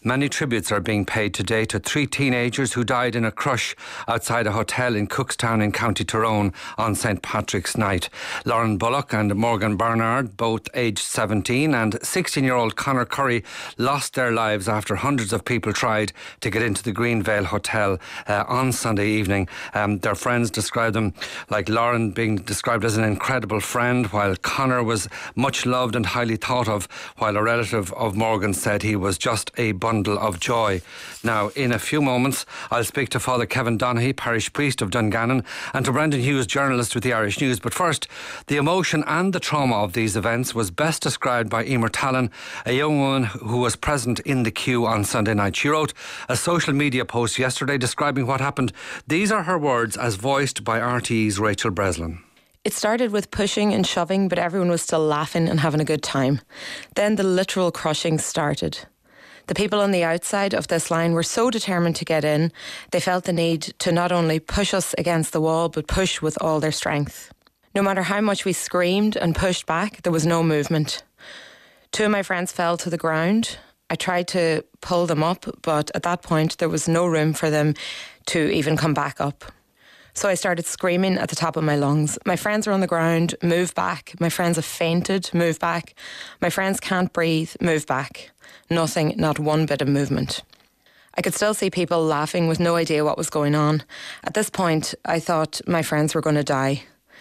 Many tributes are being paid today to 3 teenagers who died in a crush outside a hotel in Cookstown in County Tyrone on St Patrick's night. Lauren Bullock and Morgan Barnard, both aged 17, and 16-year-old Conor Curry lost their lives after hundreds of people tried to get into the Greenvale Hotel on Sunday evening. Their friends described them, like Lauren being described as an incredible friend, while Conor was much loved and highly thought of, while a relative of Morgan said he was just a bundle of joy. Now, in a few moments, I'll speak to Father Kevin Donaghy, parish priest of Dungannon, and to Brendan Hughes, journalist with the Irish News. But first, the emotion and the trauma of these events was best described by Emer Talon, a young woman who was present in the queue on Sunday night. She wrote a social media post yesterday describing what happened. These are her words as voiced by RTE's Rachel Breslin. It started with pushing and shoving, but everyone was still laughing and having a good time. Then the literal crushing started. The people on the outside of this line were so determined to get in, they felt the need to not only push us against the wall, but push with all their strength. No matter how much we screamed and pushed back, there was no movement. 2 of my friends fell to the ground. I tried to pull them up, but at that point there was no room for them to even come back up. So I started screaming at the top of my lungs. My friends are on the ground, move back. My friends have fainted, move back. My friends can't breathe, move back. Nothing, not one bit of movement. I could still see people laughing with no idea what was going on. At this point, I thought my friends were going to die.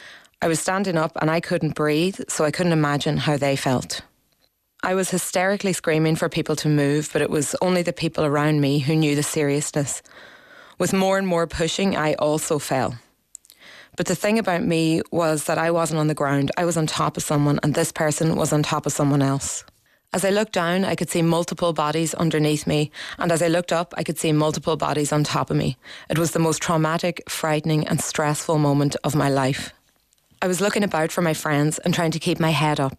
I was standing up and I couldn't breathe, so I couldn't imagine how they felt. I was hysterically screaming for people to move, but it was only the people around me who knew the seriousness. With more and more pushing, I also fell. But the thing about me was that I wasn't on the ground. I was on top of someone, and this person was on top of someone else. As I looked down, I could see multiple bodies underneath me, and as I looked up, I could see multiple bodies on top of me. It was the most traumatic, frightening and stressful moment of my life. I was looking about for my friends and trying to keep my head up.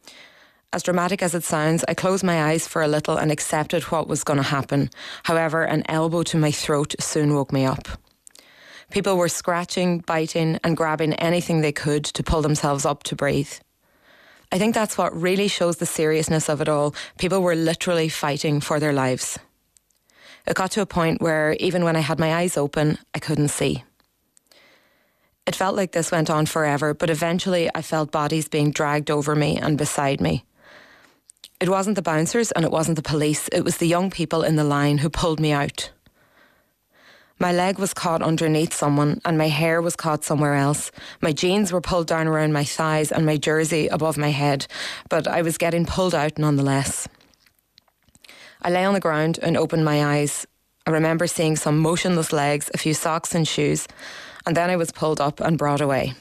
As dramatic as it sounds, I closed my eyes for a little and accepted what was going to happen. However, an elbow to my throat soon woke me up. People were scratching, biting and grabbing anything they could to pull themselves up to breathe. I think that's what really shows the seriousness of it all. People were literally fighting for their lives. It got to a point where even when I had my eyes open, I couldn't see. It felt like this went on forever, but eventually I felt bodies being dragged over me and beside me. It wasn't the bouncers and it wasn't the police, it was the young people in the line who pulled me out. My leg was caught underneath someone and my hair was caught somewhere else. My jeans were pulled down around my thighs and my jersey above my head, but I was getting pulled out nonetheless. I lay on the ground and opened my eyes. I remember seeing some motionless legs, a few socks and shoes, and then I was pulled up and brought away.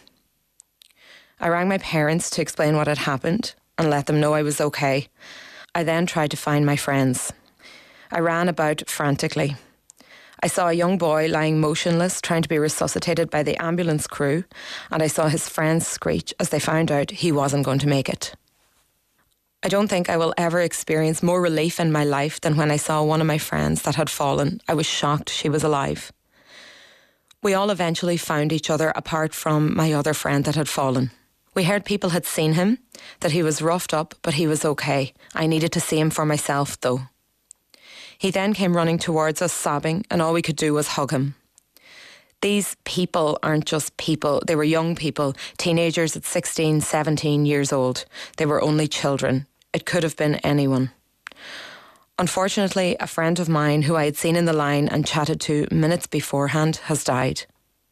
I rang my parents to explain what had happened and let them know I was okay. I then tried to find my friends. I ran about frantically. I saw a young boy lying motionless, trying to be resuscitated by the ambulance crew, and I saw his friends screech as they found out he wasn't going to make it. I don't think I will ever experience more relief in my life than when I saw one of my friends that had fallen. I was shocked she was alive. We all eventually found each other apart from my other friend that had fallen. We heard people had seen him, that he was roughed up, but he was okay. I needed to see him for myself, though. He then came running towards us, sobbing, and all we could do was hug him. These people aren't just people. They were young people, teenagers at 16, 17 years old. They were only children. It could have been anyone. Unfortunately, a friend of mine who I had seen in the line and chatted to minutes beforehand has died.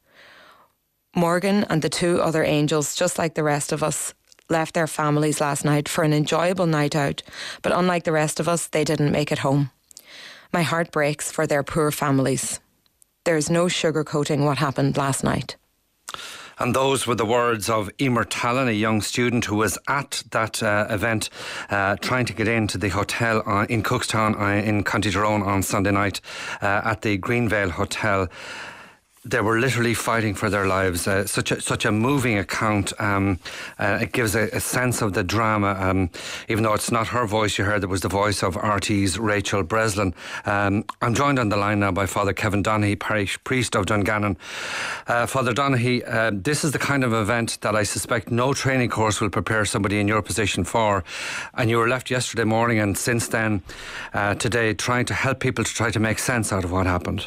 Morgan and the 2 other angels, just like the rest of us, left their families last night for an enjoyable night out, but unlike the rest of us, they didn't make it home. My heart breaks for their poor families. There is no sugarcoating what happened last night. And those were the words of Emer Talon, a young student who was at that event trying to get into the hotel in Cookstown in County Tyrone on Sunday night at the Greenvale Hotel. they were literally fighting for their lives. Such a moving account. It gives a sense of the drama. Even though it's not her voice you heard, it was the voice of RT's Rachel Breslin. I'm joined on the line now by Father Kevin Donaghy, parish priest of Dungannon. Father Donaghy, this is the kind of event that I suspect no training course will prepare somebody in your position for. And you were left yesterday morning and since then, today, trying to help people to try to make sense out of what happened.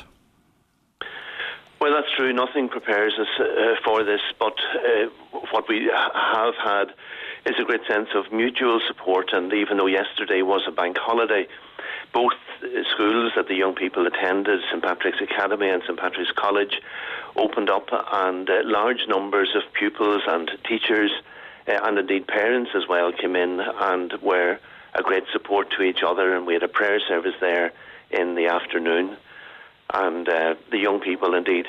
Well, that's true. Nothing prepares us for this, but what we have had is a great sense of mutual support. And even though yesterday was a bank holiday, both schools that the young people attended, St Patrick's Academy and St Patrick's College, opened up, and large numbers of pupils and teachers and indeed parents as well came in and were a great support to each other. And we had a prayer service there in the afternoon. And the young people, indeed,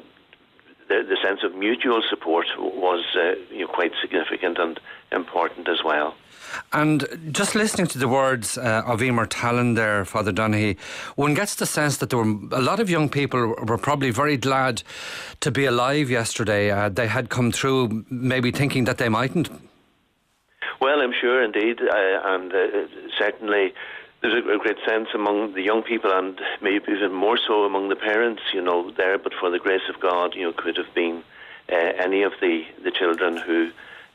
the sense of mutual support was quite significant and important as well. And just listening to the words of Emer Talon there, Father Donaghy, one gets the sense that there were a lot of young people were probably very glad to be alive yesterday. They had come through maybe thinking that they mightn't. Well, I'm sure, indeed, and certainly there's a great sense among the young people, and maybe even more so among the parents, there, but for the grace of God, could have been any of the children who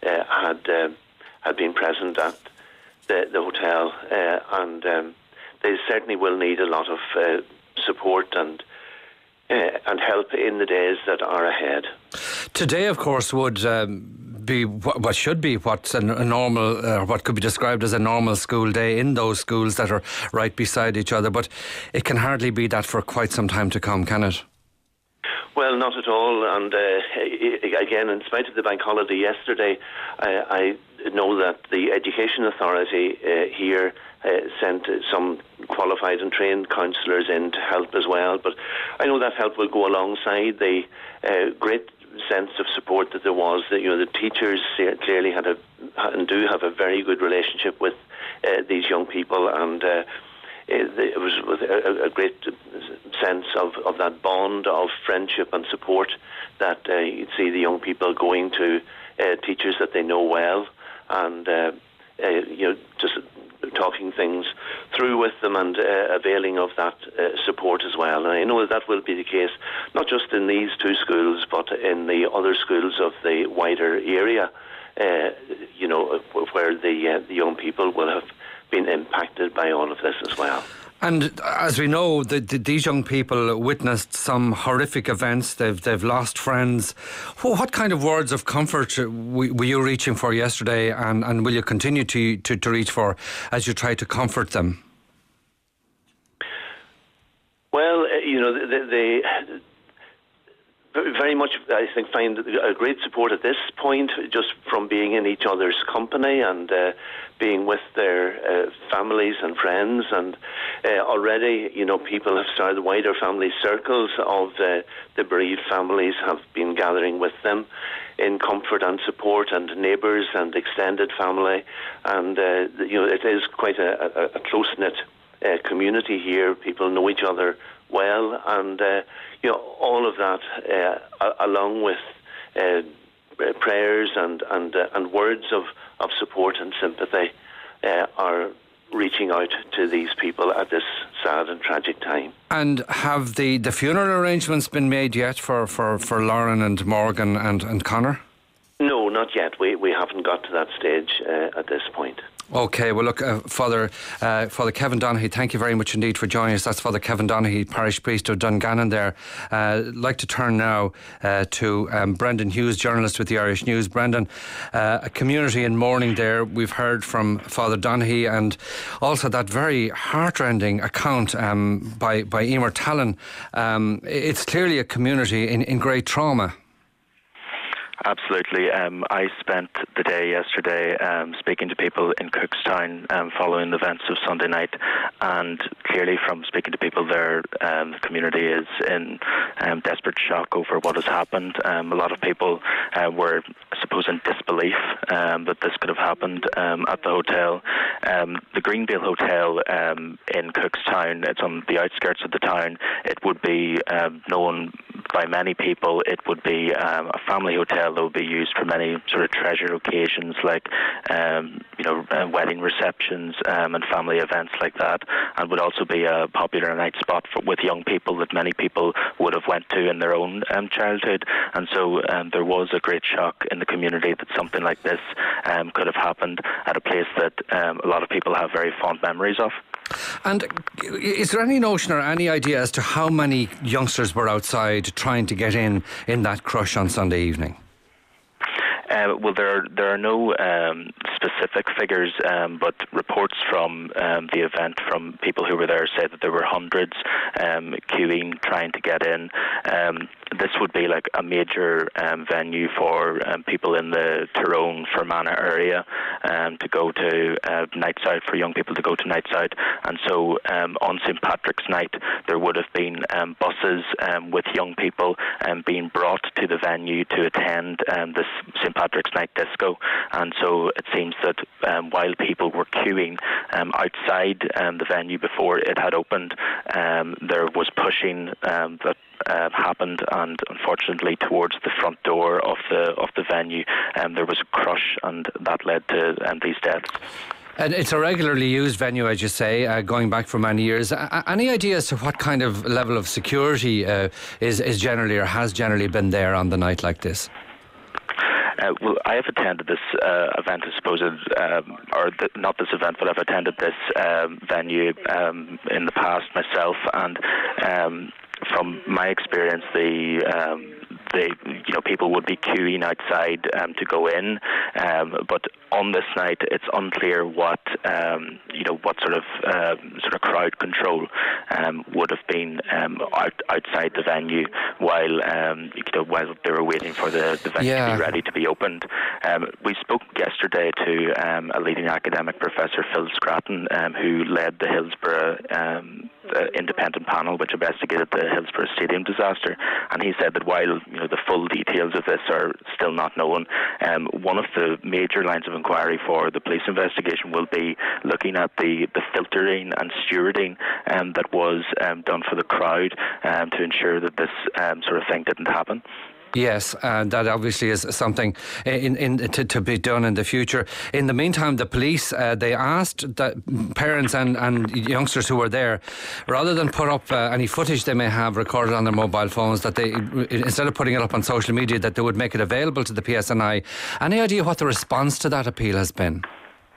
had been present at the hotel, and they certainly will need a lot of support and help in the days that are ahead. Today, of course, would be what should be what's a normal, what could be described as a normal school day in those schools that are right beside each other, but it can hardly be that for quite some time to come, can it? Well, not at all, and again, in spite of the bank holiday yesterday, I know that the Education Authority here sent some qualified and trained counsellors in to help as well, but I know that help will go alongside the great sense of support that there was. That the teachers clearly had and do have a very good relationship with these young people, and it was with a great sense of that bond of friendship and support that you'd see the young people going to teachers that they know well, and just talking things through with them and availing of that support as well. And I know that will be the case not just in these two schools but in the other schools of the wider area, where the young people will have been impacted by all of this as well. And as we know, these young people witnessed some horrific events. They've lost friends. What kind of words of comfort were you reaching for yesterday, and will you continue to reach for as you try to comfort them? Well, they very much, I think, find a great support at this point just from being in each other's company and being with their families and friends. And already, people have started, the wider family circles of the bereaved families have been gathering with them in comfort and support, and neighbours and extended family. And, it is quite a close-knit community here. People know each other well, and all of that, along with prayers and words of support and sympathy, are reaching out to these people at this sad and tragic time. And have the funeral arrangements been made yet for Lauren and Morgan and Connor? No, not yet. We haven't got to that stage at this point. Okay, well look, Father Kevin Donaghy, thank you very much indeed for joining us. That's Father Kevin Donaghy, parish priest of Dungannon there. I'd like to turn now to Brendan Hughes, journalist with the Irish News. Brendan, a community in mourning there. We've heard from Father Donaghy, and also that very heartrending account by Emer Talon. It's clearly a community in great trauma. Absolutely. I spent the day yesterday speaking to people in Cookstown following the events of Sunday night, and clearly from speaking to people there, the community is in desperate shock over what has happened. A lot of people were, I suppose, in disbelief that this could have happened at the hotel. The Greenvale Hotel in Cookstown, it's on the outskirts of the town. It would be known by many people. It would be a family hotel that would be used for many sort of treasured occasions, like wedding receptions and family events like that, and would also be a popular night spot with young people that many people would have went to in their own childhood. And so there was a great shock in the community that something like this could have happened at a place that a lot of people have very fond memories of. And is there any notion or any idea as to how many youngsters were outside trying to get in that crush on Sunday evening? Well, there are no specific figures, but reports from the event from people who were there say that there were hundreds queuing, trying to get in. This would be like a major venue for people in the Tyrone, Fermanagh area to go to nights out, for young people to go to nights out. And so on St. Patrick's night, there would have been buses with young people being brought to the venue to attend this St. Patrick's Night disco. And so it seems that while people were queuing outside the venue before it had opened, there was pushing that happened, and unfortunately towards the front door of the venue there was a crush, and that led to these deaths. And it's a regularly used venue, as you say, going back for many years. Any idea as to what kind of level of security is generally or has generally been there on the night like this? Well, I have attended this event, I suppose, not this event, but I've attended this venue in the past myself, and from my experience, people would be queuing outside to go in, but on this night it's unclear what sort of crowd control would have been outside the venue while they were waiting for the venue to be ready to be opened. We spoke yesterday to a leading academic, Professor Phil Scratton, who led the Hillsborough independent panel which investigated the Hillsborough Stadium disaster, and he said that while the full details of this are still not known, one of the major lines of inquiry for the police investigation will be looking at the filtering and stewarding that was done for the crowd to ensure that this sort of thing didn't happen. Yes, that obviously is something to be done in the future. In the meantime, the police, they asked that parents and youngsters who were there, rather than put up any footage they may have recorded on their mobile phones, that they, instead of putting it up on social media, that they would make it available to the PSNI. Any idea what the response to that appeal has been?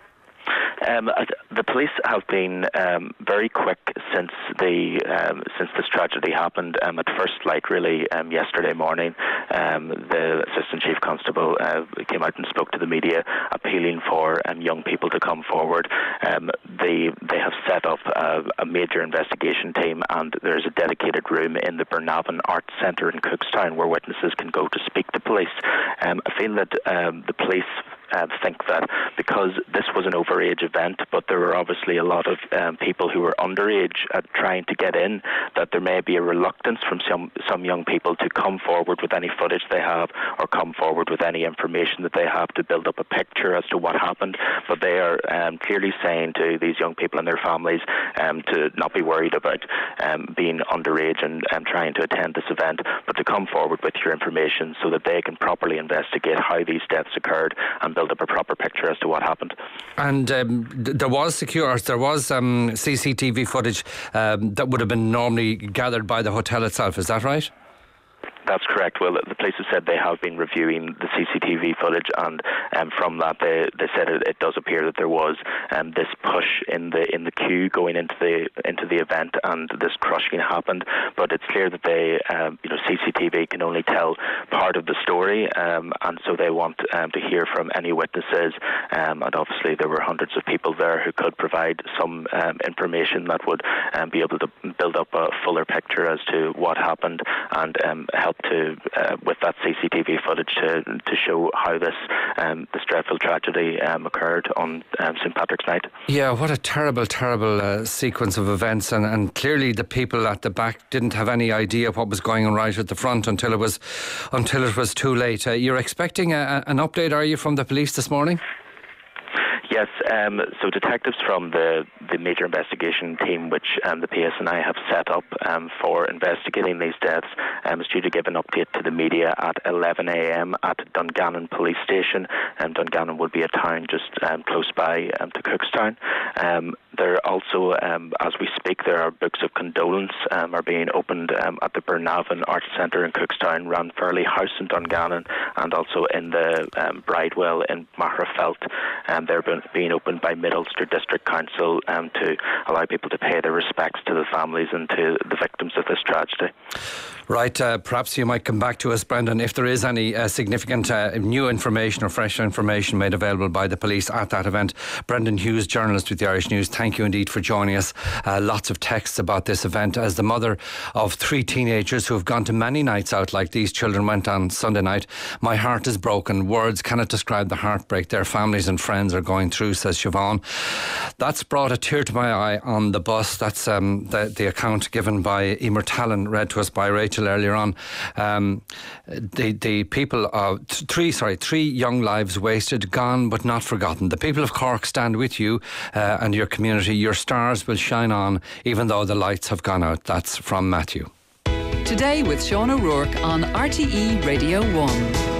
The police have been very quick since this tragedy happened. At first light, really, yesterday morning, the Assistant Chief Constable came out and spoke to the media, appealing for young people to come forward. They have set up a major investigation team, and there's a dedicated room in the Burnavon Arts Centre in Cookstown where witnesses can go to speak to police. I feel that the police think that because this was an overage event, but there were obviously a lot of people who were underage trying to get in, that there may be a reluctance from some young people to come forward with any footage they have or come forward with any information that they have to build up a picture as to what happened. But they are clearly saying to these young people and their families to not be worried about being underage and trying to attend this event, but to come forward with your information so that they can properly investigate how these deaths occurred and build up a proper picture as to what happened. And there was CCTV footage that would have been normally gathered by the hotel itself, is that right? That's correct. Well, the police have said they have been reviewing the CCTV footage, and from that they said it does appear that there was this push in the queue going into the event, and this crushing happened. But it's clear that they CCTV can only tell part of the story, and so they want to hear from any witnesses. And obviously there were hundreds of people there who could provide some information that would be able to build up a fuller picture as to what happened and help up to with that CCTV footage to show how this dreadful tragedy occurred on St. Patrick's night. Yeah, what a terrible sequence of events, and clearly the people at the back didn't have any idea what was going on right at the front until it was too late. You're expecting an update, are you, from the police this morning? Yes, so detectives from the major investigation team, which the PSNI have set up for investigating these deaths, is due to give an update to the media at 11 a.m. at Dungannon Police Station. Dungannon would be a town just close by to Cookstown. There also, as we speak, there are books of condolence are being opened at the Burnavon Arts Centre in Cookstown, Ranfurly House in Dungannon, and also in the Bridewell in Magherafelt. They're being opened by Mid Ulster District Council to allow people to pay their respects to the families and to the victims of this tragedy. Right, perhaps you might come back to us, Brendan, if there is any significant new information or fresh information made available by the police at that event. Brendan Hughes, journalist with the Irish News, thank you indeed for joining us. Lots of texts about this event. As the mother of 3 teenagers who have gone to many nights out like these children went on Sunday night, my heart is broken. Words cannot describe the heartbreak their families and friends are going through, says Siobhan. That's brought a tear to my eye on the bus. That's the account given by Emer Talon, read to us by Rachel earlier on. The people of three young lives wasted, gone but not forgotten. The people of Cork stand with you and your community. Your stars will shine on even though the lights have gone out. That's from Matthew. Today with Sean O'Rourke on RTE Radio 1.